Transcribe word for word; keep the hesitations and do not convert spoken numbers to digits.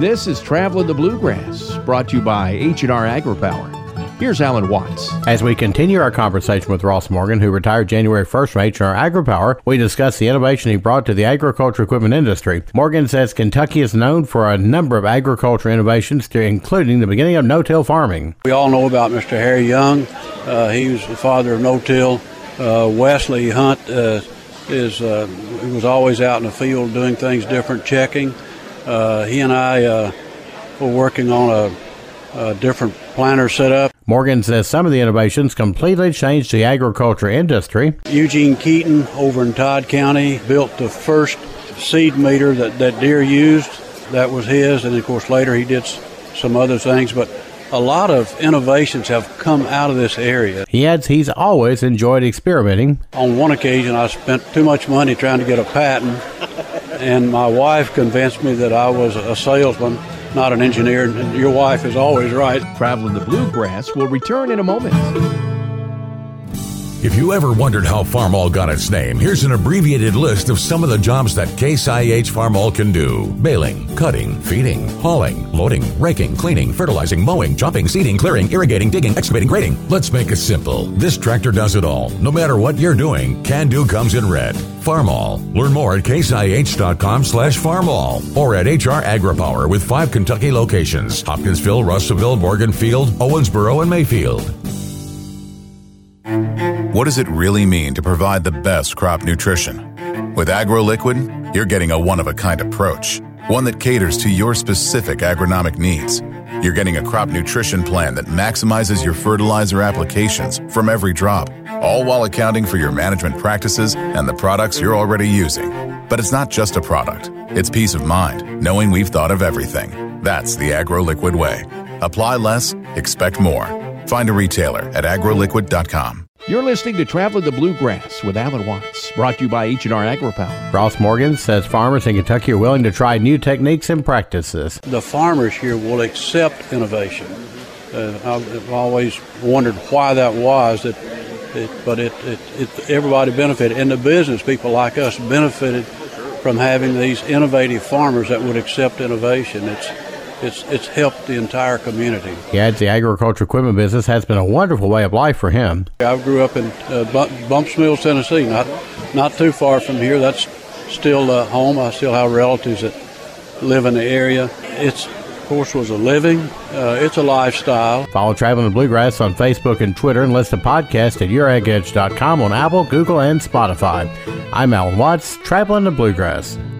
This is Traveling the Bluegrass, brought to you by H and R AgriPower. Here's Alan Watts. As we continue our conversation with Ross Morgan, who retired January first from H and R AgriPower, we discuss the innovation he brought to the agriculture equipment industry. Morgan says Kentucky is known for a number of agriculture innovations, including the beginning of no-till farming. We all know about Mister Harry Young. Uh, he was the father of no-till. Uh, Wesley Hunt uh, is uh, he was always out in the field doing things different, checking. Uh, he and I uh, were working on a, a different planter setup. Morgan says some of the innovations completely changed the agriculture industry. Eugene Keaton over in Todd County built the first seed meter that, that Deere used. That was his, and of course later he did some other things, but a lot of innovations have come out of this area. He adds he's always enjoyed experimenting. On one occasion I spent too much money trying to get a patent, and my wife convinced me that I was a salesman, not an engineer, and your wife is always right. Traveling the Bluegrass will return in a moment. If you ever wondered how Farmall got its name, here's an abbreviated list of some of the jobs that Case I H Farmall can do. Baling, cutting, feeding, hauling, loading, raking, cleaning, fertilizing, mowing, chopping, seeding, clearing, irrigating, digging, excavating, grading. Let's make it simple. This tractor does it all. No matter what you're doing, Can Do comes in red. Farmall. Learn more at caseih.com slash farmall or at H R AgriPower with five Kentucky locations: Hopkinsville, Russellville, Morganfield, Owensboro, and Mayfield. What does it really mean to provide the best crop nutrition? With AgroLiquid, you're getting a one-of-a-kind approach, one that caters to your specific agronomic needs. You're getting a crop nutrition plan that maximizes your fertilizer applications from every drop, all while accounting for your management practices and the products you're already using. But it's not just a product. It's peace of mind, knowing we've thought of everything. That's the AgroLiquid way. Apply less, expect more. Find a retailer at agroliquid dot com. You're listening to Traveling the Bluegrass with Alan Watts, brought to you by H and R AgriPower. Ross Morgan says farmers in Kentucky are willing to try new techniques and practices. The farmers here will accept innovation. Uh, I've always wondered why that was, that, it, but it, it, it, everybody benefited. And the business people like us benefited from having these innovative farmers that would accept innovation. It's It's it's helped the entire community. He adds the agriculture equipment business has been a wonderful way of life for him. I grew up in uh, Bumps Mills, Tennessee, not not too far from here. That's still uh, home. I still have relatives that live in the area. It's, of course, was a living. Uh, it's a lifestyle. Follow Traveling the Bluegrass on Facebook and Twitter, and listen to podcasts at your ag edge dot com on Apple, Google, and Spotify. I'm Alan Watts, Traveling the Bluegrass.